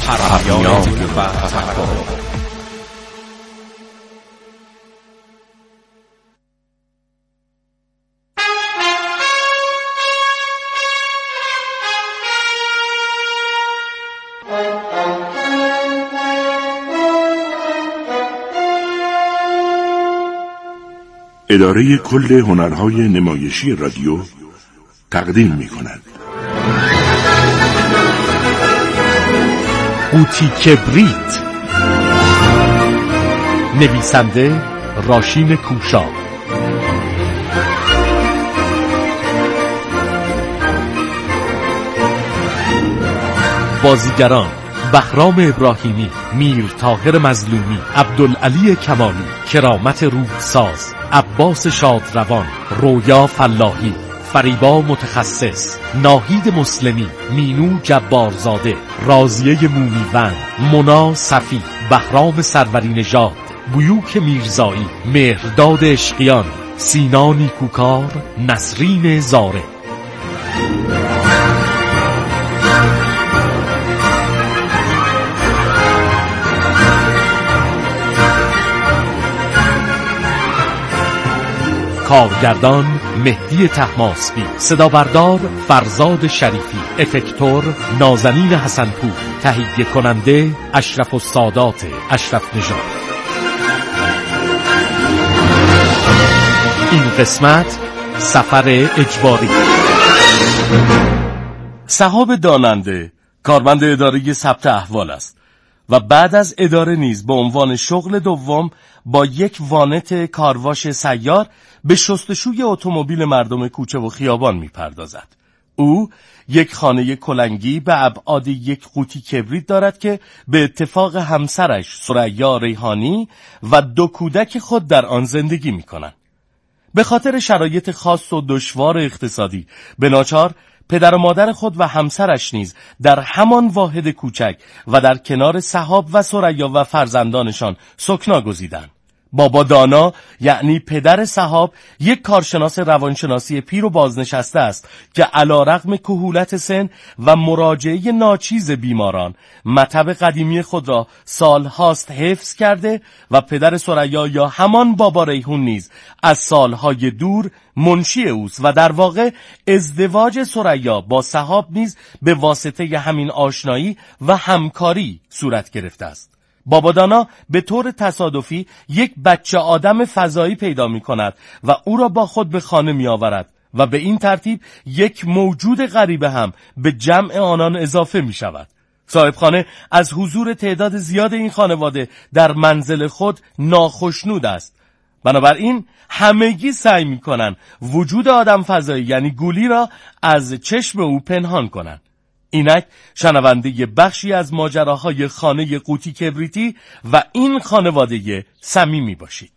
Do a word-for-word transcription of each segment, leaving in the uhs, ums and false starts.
پرهیان و تفکر. اداره کل هنرهای نمایشی رادیو تقدیم می کند قوطی کبریت. نویسنده راشین کوشا. بازیگران: بهرام ابراهیمی، میر طاهر مظلومی، عبدالعلی کمالی، کرامت روحساز، عباس شادروان، رویا فلاحی، فریبا متخصص، ناهید مسلمی، مینو جبارزاده، راضیه مومیوند، مونا صفی، بهرام سروری نژاد، بیوک میرزایی، مهرداد عشقیان، سینا نیکوکار، نسرین زاره. کارگردان مهدی طهماسبی، صدابردار فرزاد شریفی، افکتور نازنین حسنپور، تهیه کننده اشرف السادات اشرف نژاد. این قسمت سفر اجباری. سحاب داننده کارمند اداره ثبت احوال است و بعد از اداره نیز به عنوان شغل دوم با یک وانت کارواش سیار به شستشوی اتومبیل مردم کوچه و خیابان میپردازد. او یک خانه کلنگی به ابعاد یک قوطی کبریت دارد که به اتفاق همسرش ثریا ریحانی و دو کودک خود در آن زندگی میکنند. به خاطر شرایط خاص و دشوار اقتصادی به ناچار پدر و مادر خود و همسرش نیز در همان واحد کوچک و در کنار سحاب و ثریا و فرزندانشان سکنا گزیدند. بابا دانا یعنی پدر سحاب یک کارشناس روانشناسی پیر و بازنشسته است که علیرغم کهولت سن و مراجعه ناچیز بیماران مطب قدیمی خود را سالهاست حفظ کرده و پدر ثریا یا همان بابا ریحون نیز از سالهای دور منشی اوست و در واقع ازدواج ثریا با سحاب نیز به واسطه همین آشنایی و همکاری صورت گرفته است. بابا دانا به طور تصادفی یک بچه آدم فضایی پیدا می کند و او را با خود به خانه می آورد و به این ترتیب یک موجود غریبه هم به جمع آنان اضافه می شود. صاحب خانه از حضور تعداد زیاد این خانواده در منزل خود ناخشنود است. بنابراین همگی سعی می کنند وجود آدم فضایی یعنی گولی را از چشم او پنهان کنند. اینک شنونده بخشی از ماجراهای خانه قوطی کبریتی و این خانواده صمیمی باشید.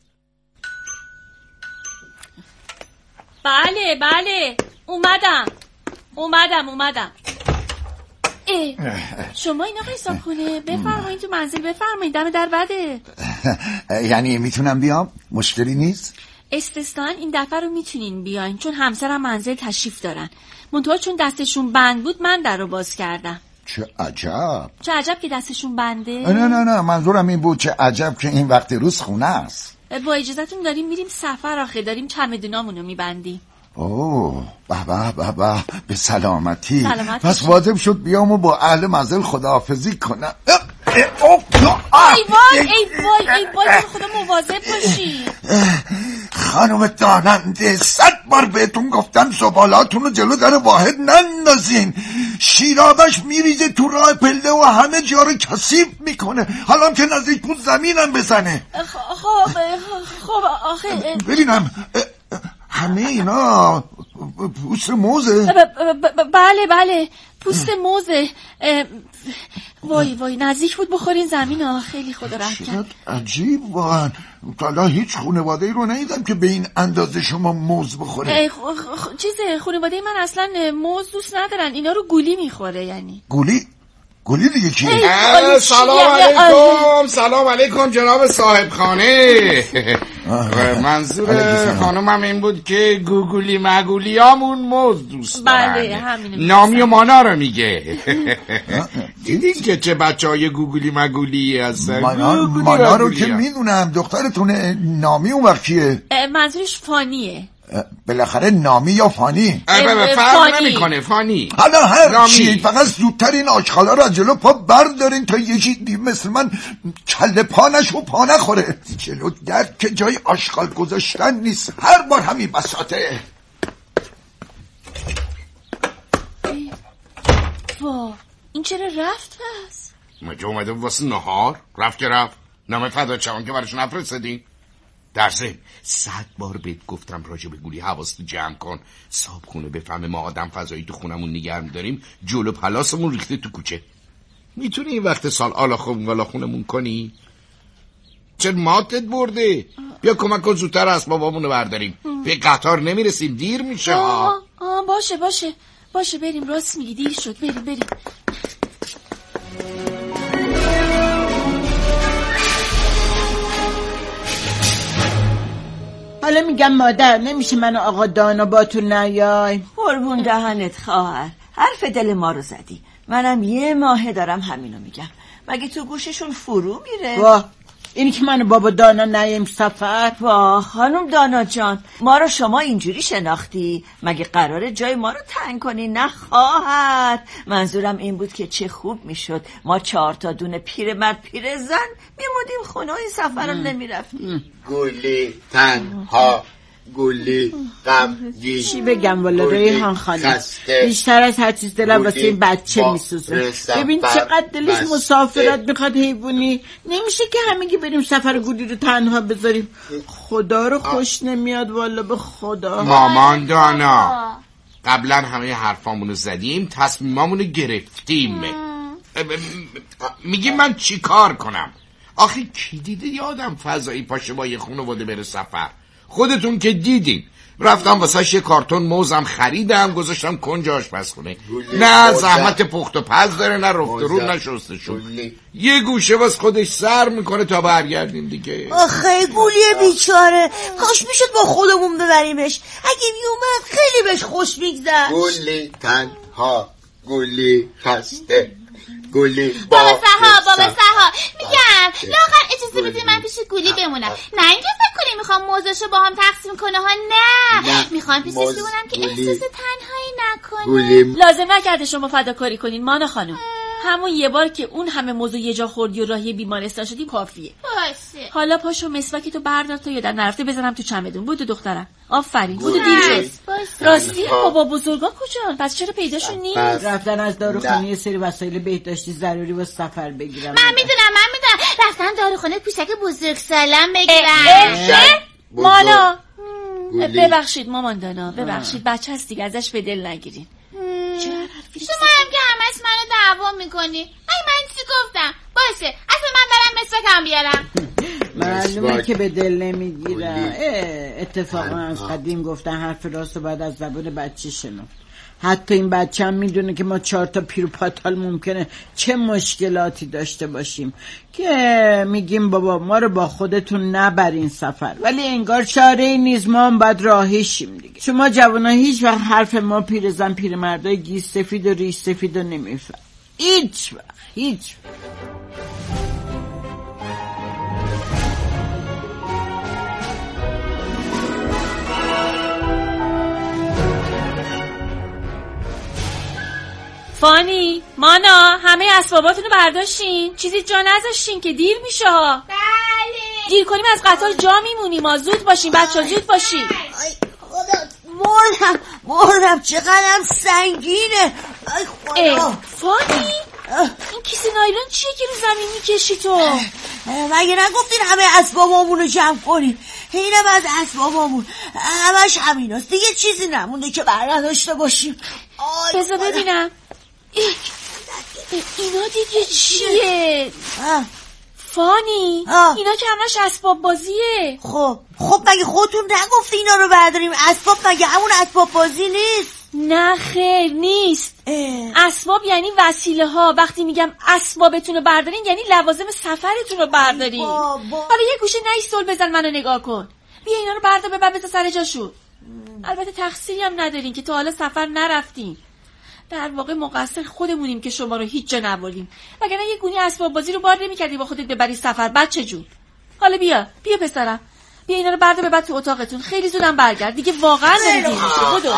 بله بله اومدم اومدم اومدم ای شما این آقای صابخونه بفرمایید تو منزل، بفرمایید دم در بده. یعنی میتونم بیام؟ مشکلی نیست؟ استثناً این دفعه رو میتونین بیاین چون همسرم منزل تشریف دارن، منتها چون دستشون بند بود من در رو باز کردم. چه عجب. چه عجب که دستشون بنده؟ نه نه نه منظورم این بود چه عجب که این وقت روز خونه است. با اجازتون داریم میریم سفر، آخه داریم چمدونامونو میبندیم. اوه بابا بابا به سلامتی. سلامت پس واجب شد بیام و با اهل منزل خداحافظی کنم. ای وای ای وای ای وای خدا مواظب باشی. خانم داننده صد بار بهتون گفتم زبالاتون رو جلو در واحد نندازین، شیرابش میریزه تو راه پله و همه جا رو کثیف میکنه، حالا که نزدیک بود زمینم بزنه. خب خب آخه ببینم همه اینا پوست موزه؟ بله بله پوست موزه. وای وای نزدیک بود بخورین زمین ها، خیلی خدا رحم کرد. عجیب واقعا، تا هیچ خانواده ای رو ندیدم که به این اندازه شما موز بخوره. چیزه خانواده من اصلا موز دوست ندارن، اینا رو گولی میخوره. یعنی گولی؟ گولی دیگه کی؟ سلام علیکم. سلام علیکم جناب صاحب خانه. منظور خانمم این بود که گوگولی مگولیامون موز دوست دارن. بله همین. نامی و مانا رو میگه. دیدین که چه بچه های گوگولی مگولی هستن؟ مانا, مانا رو که میدونم، دخترتونه. نامی اون وقت کیه؟ منظورش فانیه. بالاخره نامی یا فانی؟ فرق نمیکنه فانی. حالا هر چی، فقط زودتر این آشغالا رو از جلو پا بردارین تا یکی مثل من کله پا نشه و پا نخوره. جلو در که جای آشغال گذاشتن نیست، هر بار همین بساطه. وا این چرا رفت پس؟ مگه اومده واسه نهار؟ رفت که رفت. نامه فدا چوان که برش نفرستادی؟ در ضمن صد بار بهت گفتم راجع به گولی حواستو جمع کن. صابخونه بفهمه ما آدم فضایی تو خونمون نگه می‌داریم، جلو پلاسمون ریخته تو کوچه. میتونی این وقت سال آلا خون والا خونمون کنی؟ چه ماتت برده؟ بیا کمک کن زودتر اسبابامونو برداریم. به قطار نمیرسیم، دیر میشه. آه آه باشه باشه باشه بریم، راست میگی دیر شد، بریم بریم. حالا میگم مادر نمیشه من آقا دانا با تو نیای؟ قربون دهنت خواهر، حرف دل ما رو زدی. منم یه ماهه دارم همینو میگم. مگه تو گوششون فرو میره؟ واه اینی که منو بابا دانا نیم سفر. واه خانم دانا جان، ما رو شما اینجوری شناختی؟ مگه قراره جای ما رو تنگ کنی؟ نه خواهر، منظورم این بود که چه خوب میشد ما چهار تا دونه پیرمرد پیرزن میمودیم خونه و این سفر رو نمیرفتیم. گلی تنها، گلی غمگین. چی بگم والا ریحان خانم، بیشتر از هر چیز دلم واسه این بچه میسوزه. ببین چقدر دلش مسافرت میخواد حیوانی. نمیشه که همگی بریم سفر گولی رو تنها بذاریم. خدا رو خوش نمیاد والا، به خدا. مامان دانا قبلا همه حرفامونو زدیم، تصمیمامونو گرفتیم. میگیم من چی کار کنم؟ آخه کی دیده یه آدم فضایی پاشه با یه خانواده بره سفر؟ خودتون که دیدین. رفتم واسه یه کارتون موزم خریدم، گذاشتم کنج آشپزخونه. نه زحمت پخت و پز داره، نه رفت رو، نه شستشو. یه گوشه واس خودش سر میکنه تا برگردیم دیگه. آخه گولیه بیچاره، کاش میشد با خودمون ببریمش. اگه میومد خیلی بهش خوش میگذشت. گولی تنها، گولی خسته، گولی بابا سها بابا سها میگم لااقل اجازه بدید من پیش گولی بمونم. نه اینکه فکر کنی میخوام موزشو با هم تقسیم کنه ها، نه, نه. میخوام پیشش بمونم که احساس تنهایی نکنه. گولی. لازم نکرده شما فداکاری کنین مانا خانم. همون یه بار که اون همه موضوع یه جا خوردی و راهی بیمارستان شدی کافیه. باشه. حالا پاشو مسواکتو بردار تا یادم نرفته بزنم تو چمدون. بودو دخترم. آفرین. بودو دیر شد. راستی بابا بزرگا کجان؟ پس چرا پیداشون نیست؟ رفتن از داروخونه یه سری وسایل بهداشتی ضروری واسه سفر بگیرم. من میدونم من میدونم. رفتن داروخونه پیشک بزرگ سالم بگیرن. مانا ببخشید مامان دانا، ببخشید بچه هست دیگه، ازش به دل نگیرین. شما هم که همش منو دعوا میکنی. ای من چی گفتم؟ باشه اصلا من برم مسواکم بیارم. معلومه که به دل نمیگیرم. اتفاقا از قدیم گفتن حرف راست بعد از زبان بچه شنو. حتی این بچه هم میدونه که ما چهار تا پیر و پاتال ممکنه چه مشکلاتی داشته باشیم که میگیم بابا ما رو با خودتون نبرین سفر، ولی انگار چاره نیست، ما هم باید راهیشیم دیگه. شما جوانا هیچ وقت حرف ما پیرزن پیرمردای گیس سفید و ریش سفید رو نمیفهم. هیچ وقت هیچ وقت. فانی، مانا، همه اسباباتونو برداشتین؟ چیزی جا نذاشتین که دیر میشه ها. بله. دیر کنیم از قطار جا میمونیم، ما زود باشین بچه، زود باشین. ای خدا مردم مردم چقدرم سنگینه. ای خدا. فانی این کیسه نایلون چیه که رو زمین میکشی تو؟ مگه نگفتین همه اسبابامون رو جمع کنیم؟ اینم از اسبابامون همش همیناست دیگه، چیزی نمونده که بر نداشته باشیم. بذار ببینم اینا دیگه چیه؟ آه. فانی آه. اینا که همش اسباب بازیه. خب خب مگه خودتون نگفتی اینا رو برداریم؟ اسباب مگه همون اسباب بازی نیست؟ نه خیر نیست. اسباب یعنی وسیله ها. وقتی میگم اسبابتون رو بردارین یعنی لوازم سفرتون رو بردارین. حالا یه گوشه نایستول بزن منو نگاه کن. بیا اینا رو بردار ببر بذار سر جاشون. البته تقصیری هم ندارین که تا حالا سفر نرفتین. در واقع مقصر خودمونیم که شما رو هیچ جا نبردیم. وگرنه یه گونی اسباب بازی رو بار نمی‌کردی با خودت ببری سفر. بچه جون حالا بیا بیا پسرم، بیا اینا رو بردار ببر تو اتاقتون. خیلی زودم برگرد دیگه، واقعا نمی‌دونی میشه. بدو.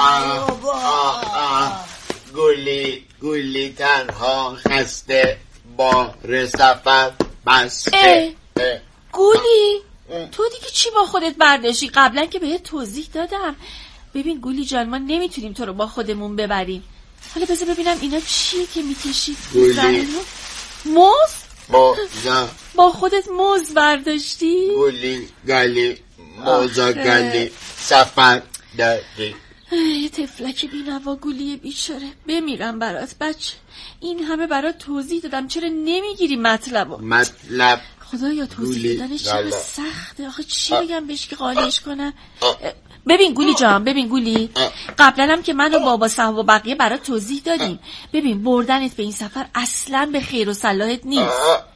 گلی گلی تنها خسته بار سفر بسته. گولی تو دیگه چی با خودت برداشتی؟ قبلا که بهت توضیح دادم. ببین گولی جان ما نمیتونیم تو رو با خودمون ببریم. حالا بذار ببینم اینا چیه که میکشید. گولی موز؟ موزا با خودت موز برداشتی؟ گولی گلی موزا گلی سفر داری. یه تفلک بی‌نوا گولی بیچاره. بمیرم برات بچه. این همه برات توضیح دادم چرا نمیگیری مطلبو؟ مطلب خدایا توضیح دادنش چرا سخته. آخه چی بگم بهش که قانعش کنم؟ ببین گولی جان، ببین گولی، قبلا هم که من و بابا صاحب و بقیه برات توضیح دادیم. ببین بردنت به این سفر اصلا به خیر و صلاحت نیست.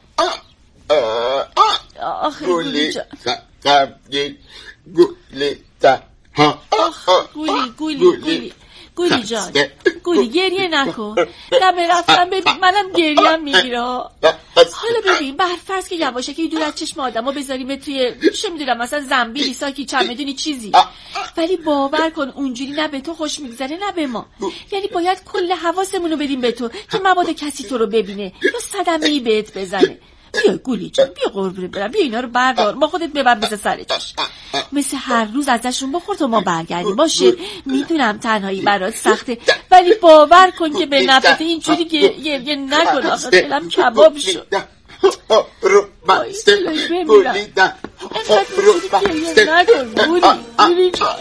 آخه گولی جان گولی گولی تا ها گولی گولی گولی گولی جان گولی گریه نکن. دم رفتم ببین منم گریم میگیره. حالا ببین برفرض که یواشه که دور از چشم آدم ها بذاریم توی چه میدونم مثلا زنبیلی ساکی چمدونی چیزی، ولی باور کن اونجوری نه به تو خوش میگذره نه به ما. یعنی باید کل حواسمونو بدیم به تو که مبادا کسی تو رو ببینه یا صدمه‌ای بهت بزنه. بیا گولی جان بیا قربونه برم، بیا اینا رو بردار ما خودت ببر بذار سر جاش. مثل هر روز ازشون بخور تا ما برگردیم. باشه میدونم تنهایی برات سخته ولی باور کن که به نفعت. اینجوری گریه نکن آخه دلم کباب شد. رو بسته گولی ده رو بسته نکن گولی گولی جان.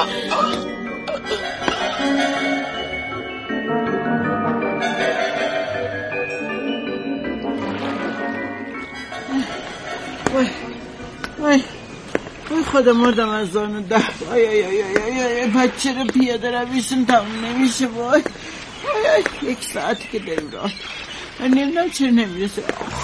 وای وای وای خدا مردم از زانو ده. وای وای وای وای بچه رو پیاده رویشون تموم نمیشه. وای وای یک ساعتی که داریم راه نمیدونم چرا نمیرسه.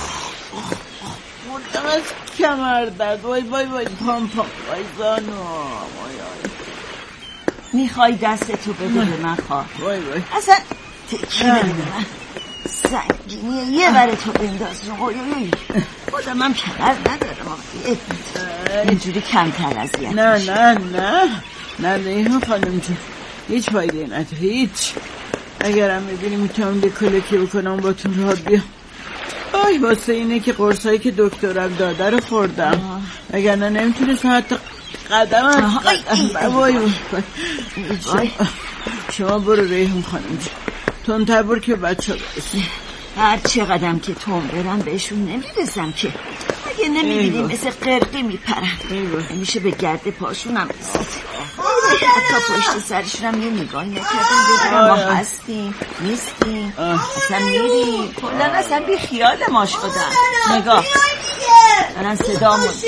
مردم از کمر درد. وای وای وای پام پام وای زانو. وای وای میخوای دستتو بده به من خواه. وای وای اصلا تکیه بده من سنگینیه. یه بره تو بنداز. خودم هم کمر ندارم. اینجوری کمتر از یه نه نه نه نه نه خانم جون هیچ فایده نداره هیچ. اگرم میبینی میتونم به کلکی بکنم با تون را بیا. آی واسه اینه که قرصایی که دکترم داده رو خوردم اگر نه نمیتونست حتی قدم از وای وای شما برو ریحون خانم جون تون تبور که بچه برسی. هر چه قدم که تون برم بهشون نمیرسم که. اگه نمیبینیم مثل قرقی میپرن. نمیشه به گرد پاشونم رسید. حتی پشت سرشونم یه نگاهی نکردم بگرم ما هستیم نیستیم اصلا میریم. کلن اصلا بی خیال ما شدن. نگاه دارن صدا مون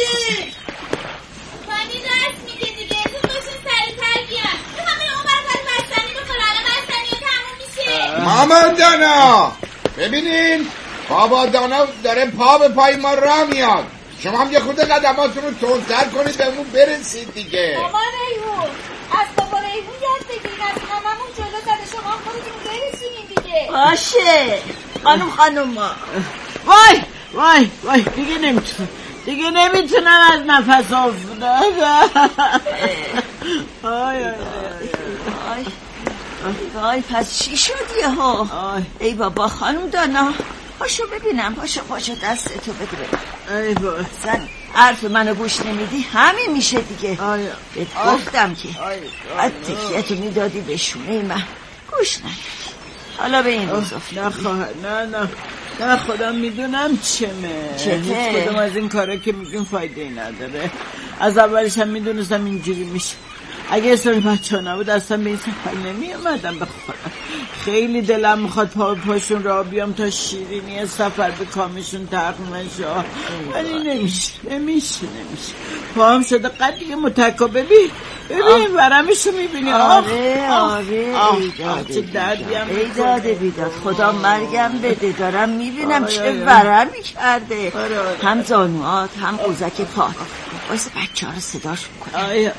خانی دست میگه دیگه. تو باشون سریع‌تر بیان. تو همه اون برکت بستنی بخور. الان بستنی ها تموم میشه. مامان دانا ببینین بابا دانا داره پا به پای ما راه میاد. شما هم یه خود قدماتون رو تندتر کنید بهمون برسید دیگه. مامان ریحون از بابا ریحون یاد بگیرین. از هممون جلو زده. شما هم خودتون برسونین دیگه. باشه خانم خانم ما. وای وای وای دیگه نمیتونم دیگه نمیتونم از نفس افتادم. آی آی آی وای پس چی شدی ها؟ ای بابا خانم دانا پاشو ببینم. پاشو پاشو دستتو بده ببینم. ای بابا زن حرف منو گوش نمیدی همین میشه دیگه. بهت گفتم که بعد تکیهتو میدادی به شونه من گوش ندادی. حالا به این روز افتادی. نه خواهر نه نه نه خودم میدونم چمه. هیچ کدوم از این کارا که میگیم فایده ای نداره. از اولش هم میدونستم اینجوری میشه. اگه اصلا بچه ها نبود اصلا به این سفر نمی اومدم بخورم. خیلی دلم میخواد پا پاشون را بیام تا شیرینی سفر به کامشون تقمه شا، ولی نمیشه نمیشه نمیشه. پاهم شده قد دیگه متکا. ببین ببین ورمشو میبینی. آره آره چه دردی هم ای داده بیداد، خدا مرگم بده، دارم میبینم چه ورمی کرده. هم زانوات هم قوزک پا. واسه بچه ها رو صداش میکنم. آی آی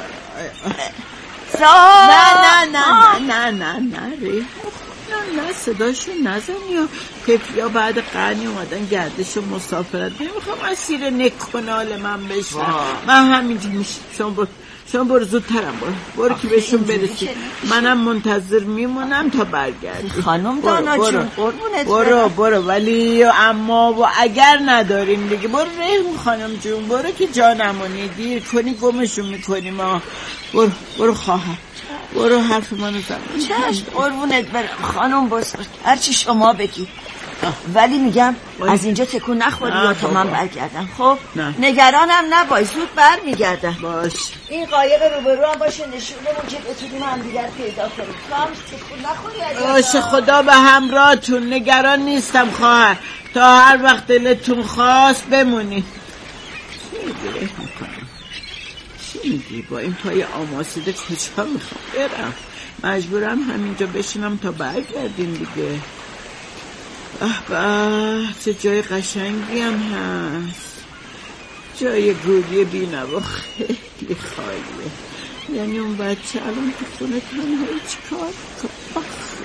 سا نه نه نه نه نه نه ریحون نه نه صداشو نزنی یا پپیا بعد قرنی اومدن گردش و مسافرت نمیخوام اسیر نکنال من بشن. من همینجا میشم. شما برو شما برو زودترم برو برو که بهشون برسی. منم منتظر میمونم تا برگردی. خانم دانا جون قربونت برو برو ولی اما و اگر نداریم دیگه برو ریحون خانم جون برو که جانمونی دیر کنی گمشون میکنی ما. برو برو خواهر برو حرف منو زن. چشم قربونت برم خانم بزرگ، هرچی شما بگی. ولی میگم از اینجا تکون نخوری یا تا من برگردم. خب نه. نگرانم نباش، زود بر میگردم. باش. این قایق روبرو هم باشه نشونمون که بتونیم هم دیگر پیدا کنیم. تو هم تکون نخوری. باشه خدا به همراهتون. نگران نیستم خواهر، تا هر وقت دلتون خواست بمونی. چی میگی میکنم؟ چی میگی؟ با این پای آماسیده کجا میخوام برم؟ مجبورم همینجا بشینم تا برگردیم دیگه. اه به چه جای قشنگی هم هست. جای گوری بی‌نوا خیلی خالیه. یعنی اون بچه الان تو خونه تنهایی چیکار کنه؟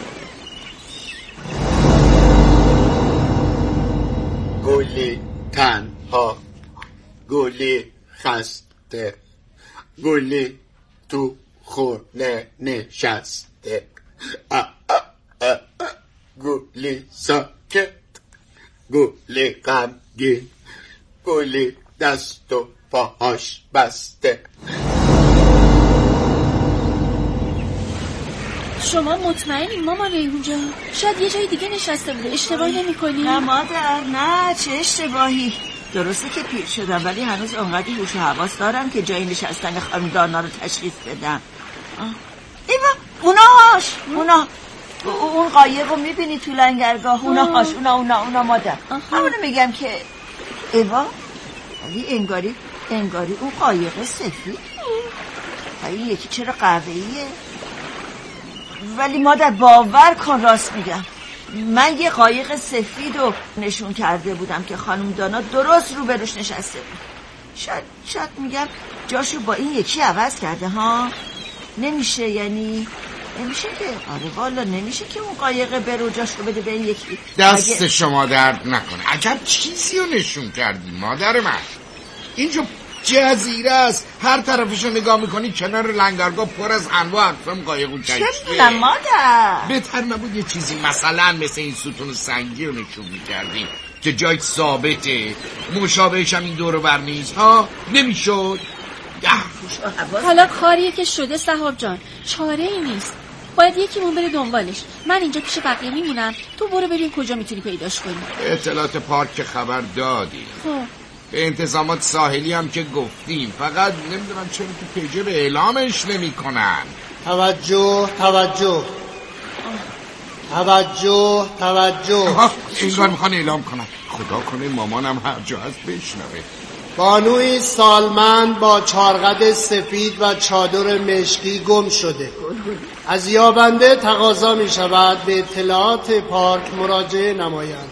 گلی تنها، گلی خسته، گلی تو خونه نشسته، گلی ساکت، گلی غمگین، گلی دست و پاهاش بسته. شما مطمئنین مامان ریحونجا؟ شاید یه جای دیگه نشسته بوده. اشتباهی نمی‌کنی؟ نه مادر نه، چه اشتباهی. درسته که پیر شدم ولی هنوز اونقدر هوش و حواس دارم که جای نشستن خانم دانا رو تشخیص بدم. ایوا اوناش اونا اون قایق رو میبینی تو لنگرگاه؟ اوناش اونا اونا اونا مادر. همونو میگم که ایوا ولی انگاری انگاری اون قایق سفید ولی یکی چرا قهوه‌ایه؟ ولی مادر باور کن راست میگم، من یه قایق سفید رو نشون کرده بودم که خانم دانا درست رو بروش نشسته بود. شاید شاید میگم جاشو با این یکی عوض کرده ها. نمیشه یعنی نمیشه که آره والا نمیشه که اون قایق برو جاش رو بده به این یکی. دست مگه... شما درد نکنه. عجب چیزی رو نشون کردی مادر من. اینجا جزیره است، هر طرفشو نگاه میکنی کنار لنگرگاه پر از انواع اقسام قایق و کشتی. چه میدونم مادر؟ بهتر نبود یه چیزی مثلا مثل این ستون سنگی رو نشون میکردی که جای ثابته، مشابهش هم این دور بر نیست ها؟ نمیشد؟ حالا کاریه که شده صاحب جان، چاره ای نیست، باید یکیمون بره دنبالش. من اینجا پیش بقیه میمونم، تو برو ببین کجا میتونی پیداش کنی. اطلاعات پارک که خبر دادی، خب به انتظامات ساحلی هم که گفتیم، فقط نمیدونم چرا تو پیجه به اعلامش نمی کنن. توجه توجه توجه توجه اینگار میخوان اعلام کنن. خدا کنه مامانم هر جا هست بشنوه. بانوی سالمند با چارقد سفید و چادر مشکی گم شده. از یابنده تقاضا می شود به اطلاعات پارک مراجعه نمایند.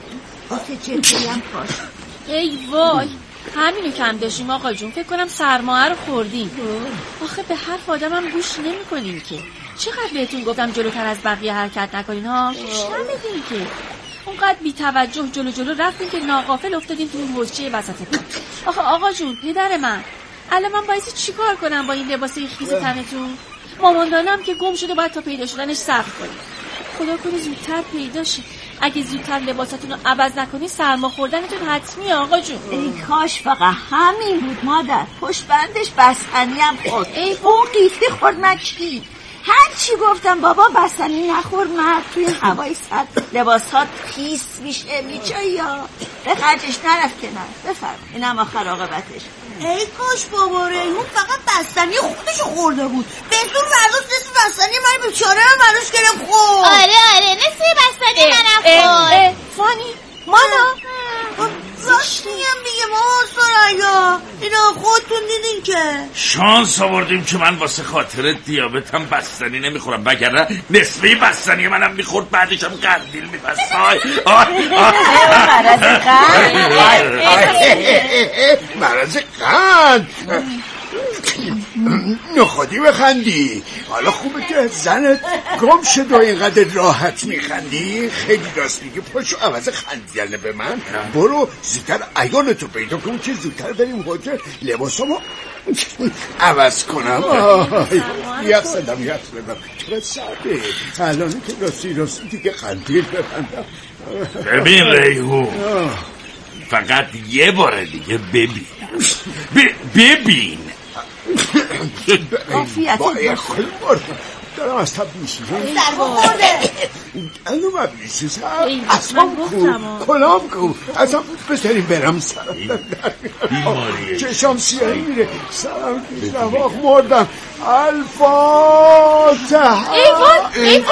ای وای، همینو کم داشتیم آقا جون. فکر کنم سرمایه رو خوردیم. آخه به حرف آدمم گوش نمی کنیم که. چقدر بهتون گفتم جلوتر از بقیه حرکت نکنین ها، گوش نمیدین که. اونقدر بی توجه جلو جلو رفتیم که ناغافل افتادیم تو اون حوضچه وسط پارک. آخه آقا جون پدر من، الان من باید چی کار کنم با این لباسه خیس تنتون؟ مامان دانم که گم شده باید تا پیدا شدنش صبر کنیم. خدا کنه زودتر پیدا شه. اگه زودتر لباساتون رو عوض نکنی سرما خوردنتون حتمی آقا جون. ای کاش فقط همین بود مادر. پشت بندش بستنی هم خورد. ای اون قیفی خورد مکی. هر چی گفتم بابا بستنی نخور مرد، توی هوای سرد لباسات خیس میشه میچه یا به خرجش نرفت کنار. بفرم اینم آخر عاقبتش. ای کاش بابا ریحون فقط بستنی خودشو خورده بود. بهتون فرداش نصف بستنی من بیچاره رو منوش گرم خورد. آره آره نصف بستنی منم خورد. فانی ماما راست میگم دیگه ماما سرایا. اینا خودتون دیدین که شانس آوردیم که من واسه خاطر دیابتم بستنی نمیخورم، وگرنه نصفه بستنی منم میخورد بعدش هم قندیل میبست. آی آی مرض قند مرض قند نخودی بخندی. حالا خوبه که زنت گم شد و اینقدر راحت میخندی. خیلی راست میگه. پاشو عوض خندیدن به من برو زودتر عیالتو پیدا کن که زودتر بریم هتل لباسامو عوض کنم. یک صدم یک صدم چرا سرده الان که راستی راستی دیگه خندیل ببندم. ببین ریحون، فقط یه بار دیگه ببین ببین عافیت باشه. دارم از تب میشیزم. سرما خورده. الان من میشیزم. اصلا کو کلام کو اصلا بذاریم برم سرم بیماریه چشم سیاهی میره سرم کشم آخ مردم. الفاتحه. ای وای ای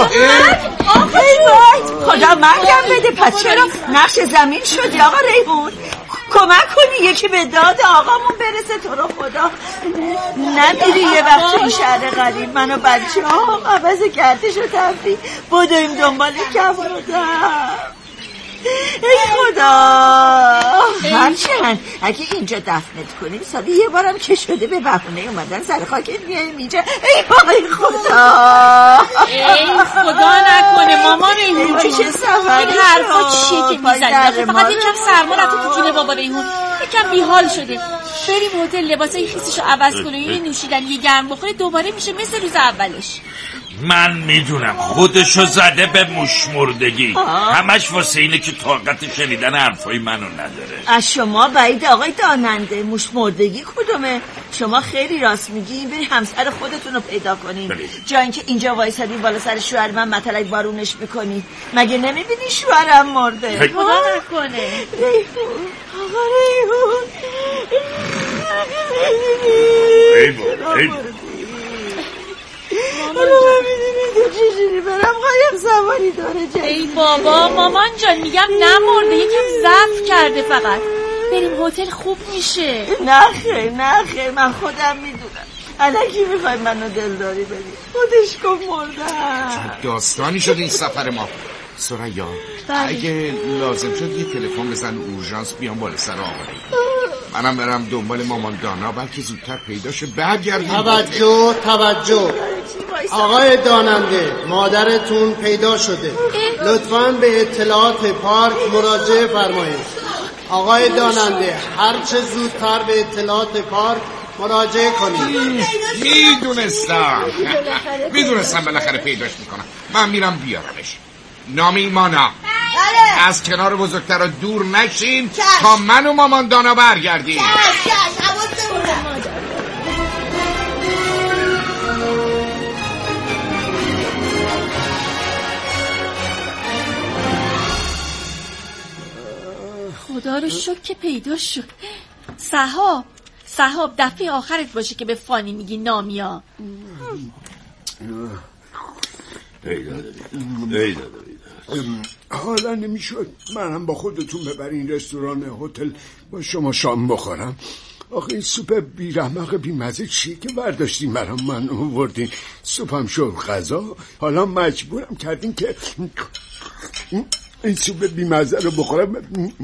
وای خدا مرگم بده. پس چرا نقش زمین شدی آقا ریحون؟ کمک کنی یکی به داد آقامون برسه تو رو خدا. نمیری یه وقت این شهر غریب منو بچه ها عوض گردش و تفریح بودویم دنبال کبودم. ای خدا هرچند اگه اینجا دفنت کنیم سالی یه بارم که شده به بهونه اومدن سر خاکت میاییم اینجا. ای بای خدا ای خدا نکنه ماما ریحون چه سفری این حرفا چیه که میزنی؟ فقط یکم سرما رفته تو جون بابا ریحون یکم بیحال شده. بریم هتل لباسای خیسشو عوض کنه یه نوشیدن یه گرم بخوره دوباره میشه مثل روز اولش. من میدونم خودشو زده به موشمردگی. همش واسه اینه که طاقت شنیدن حرفای منو نداره. از شما بعید آقای داننده. موشمردگی کدومه؟ شما خیلی راست میگی. برید همسر خودتون رو پیدا کنین جا اینکه اینجا وایسادی بالا سر شوهر من مطلق بارونش میکنی. مگه نمیبینی شوهرم مرده؟ خدا نکنه. ریحون آقا ریحون ریحون حالا من میدونی تو چجوری برم قایم سواری داره جایی. ای بابا مامان جان میگم نمرده یکم ضعف کرده فقط. بریم هتل خوب میشه. نه خیر نه خیر من خودم میدونم. الکی میخوای منو دلداری بدی خودش گفت مردم. داستانی شد این سفر ما. سریا اگه لازم شد یه تلفن بزن اورژانس بیام بالا سر آقا. منم برم دنبال مامان دانا بلکه زودتر پیدا شه برگردیم. توجه توجه آقای داننده مادرتون پیدا شده. لطفاً به اطلاعات پارک مراجعه فرمایید. آقای داننده هر چه زودتر به اطلاعات پارک مراجعه کنید. میدونستم میدونستم بالاخره پیداش میکنم. من میرم بیارمش. نامی مانا از کنار بزرگتر دور نشین تا من و مامان دانا برگردیم. خدا رو شکر که پیدا شد. سحاب سحاب دفعه آخرت باشه که به فانی میگی نامیا. ای داده ای داده حالا نمیشد منم با خودتون ببرین رستوران هتل با شما شام بخورم؟ آخه این سوپ بیرحمق بیمزه چیه که برداشتین برام من آوردین؟ سوپم شد غذا حالا مجبورم کردین که این سوپ بیمزه رو بخورم.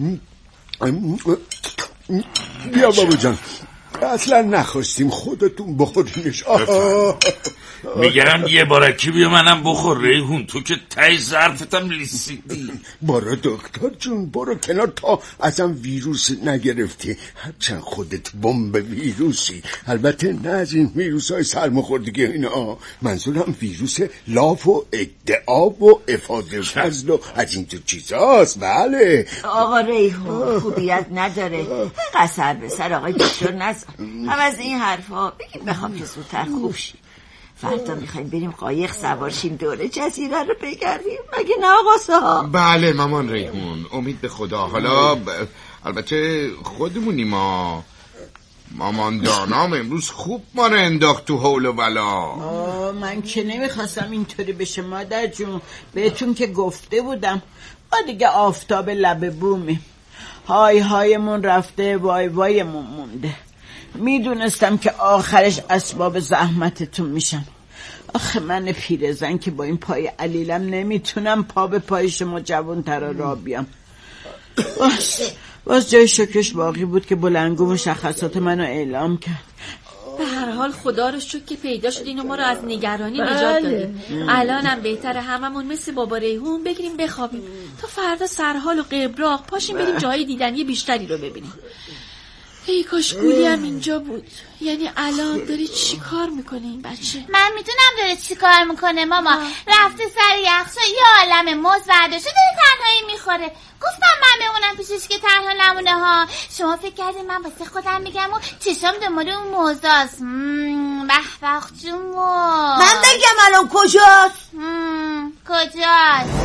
بیا بابا جان اصلا نخواستیم خودتون بخورینش. میگرم یه بارکی بیا منم بخور ریحون. تو که تای ظرفتم لیسیدی. برو دکتر جون برو کنار تا ازم ویروس نگرفتی. هرچند خودت بمب ویروسی. البته نه از این ویروس های سرماخوردگی اینا. منظورم ویروس لاف و ادعا و افاده فضل و از این تو چیزاست. بله آقا ریحون خوبیت نداره. قصر به سر آقای دکتر نزن. هم از این حرفا بگیم بخوام که زودتر خوب شی. فردا میخوایم بریم قایق سوار شیم دوره جزیره رو بگردیم مگه نه آقا صاحب؟ بله مامان ریحون امید به خدا. حالا ب... البته خودمونی ما مامان دانام امروز خوب ما رو انداخت تو حول و بلا. من که نمیخواستم اینطوری بشه مادر جون. بهتون که گفته بودم ما دیگه آفتاب لب بومیم. های هایمون رفته، وای وایمون مونده. میدونستم که آخرش اسباب زحمتتون میشم. آخه من پیرزن که با این پای علیلم نمیتونم پا به پای شما جوان تر را بیام. باز, باز جای شکرش باقی بود که بلنگو مشخصات منو اعلام کرد. به هر حال خدا رو شکر که پیدا شدین و ما رو از نگرانی نجات دادین. الانم بهتره هممون مثل بابا ریحون بگیریم بخوابیم تا فردا سرحال و قبراق پاشیم بریم جای دیدنی بیشتری رو ببینیم. ای کاش گولی هم اینجا بود. یعنی الان داری چی کار میکنه این بچه؟ من میدونم داره چی کار میکنه ماما. آه. رفته سر یخچال یه عالم موز برداشته داره تنهایی میخوره. گفتم من بمونم پیشش که تنها نمونه ها. شما فکر کردین من واسه خودم میگم و چشم دنبال اون موزاست. به وقت جون موز. من بگم الان کجاست؟ کجاست؟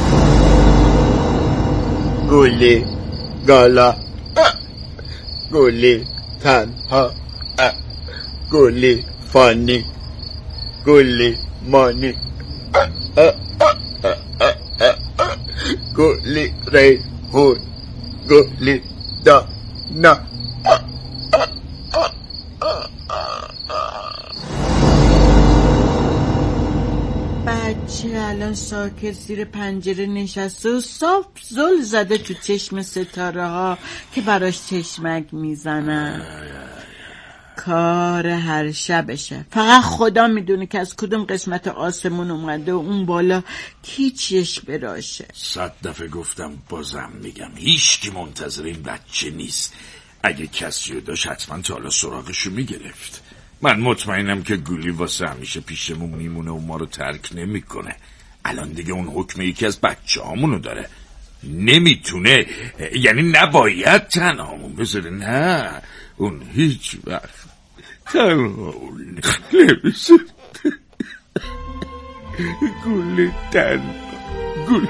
گلی گالا گلی تنها گلی فانی گلی مانی گلی ریحون گلی دانا. بچه الان ساکت زیر پنجره نشسته و صاف زل زده تو چشم ستاره ها که براش چشمک میزنن. کار هر شبشه. فقط خدا میدونه که از کدوم قسمت آسمون اومده و اون بالا کی چش براشه. صد دفعه گفتم بازم میگم هیچ کی منتظر این بچه نیست. اگه کسی رو داشت حتما تا حالا سراغشو میگرفت. من مطمئنم که گولی واسه همیشه پیشمون میمونه و ما رو ترک نمیکنه. الان دیگه اون حکم یکی از بچه هامونو داره. نمیتونه، یعنی نباید تنهامون بذاره. نه اون هیچ وقت تنهامون نمیذاره. گولی تنها گولی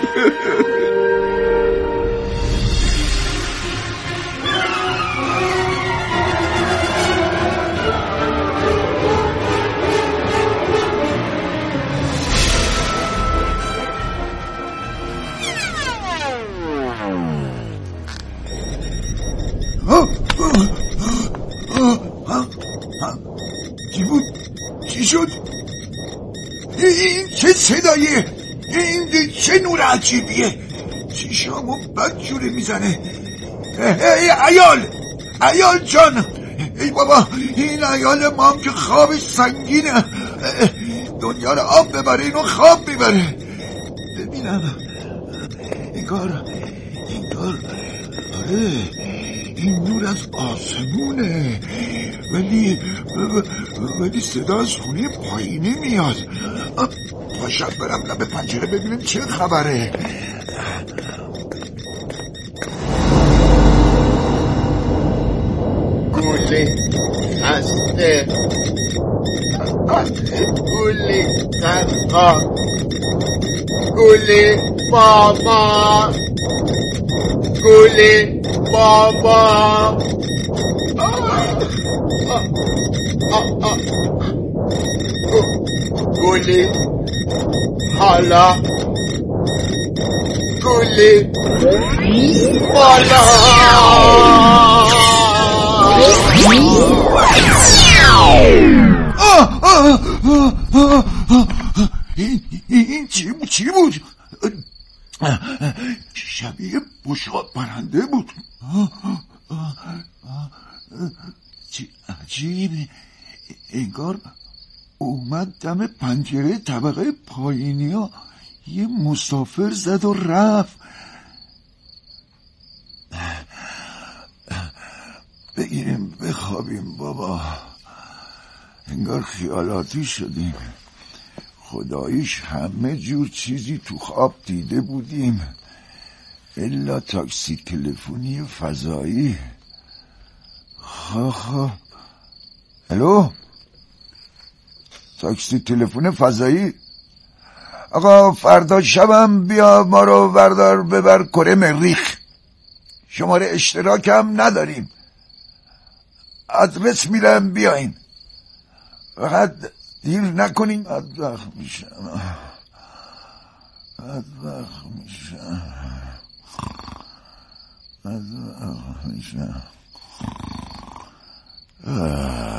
چی بود؟ چی شد؟ این چه صداییه؟ این چه نور عجیبیه؟ چشامو بد جوره میزنه. ای عیال عیال جان، ای بابا این عیال ما هم که خوابش سنگینه. دنیا رو آب ببره اینو خواب میبره. ببینم انگار انگار آره این نور از آسمونه، ولی ولی صدا از خونه پایینی میاد. باشم برم لب پنجره ببینیم چه خبره. گولی هسته گولی تنها گولی بابا گولی بابا گولی حالا گولی بالا. این چی بود؟ چی بود؟ شبیه بشقاب پرنده بود. چی عجیبه، انگار اومد دم پنجره طبقه پایینی ها یه مسافر زد و رفت. بگیریم بخوابیم بابا، انگار خیالاتی شدیم. خداییش همه جور چیزی تو خواب دیده بودیم الا تاکسی تلفنی فضایی. خب خب الو تاکسی تلفن فضایی. آقا فردا شبم بیا ما رو بردار ببر کره مریخ. شماره اشتراک هم نداریم، آدرس میدم بیاین، فقط دیر نکنین. بدبخت میشم بدبخت میشم. آه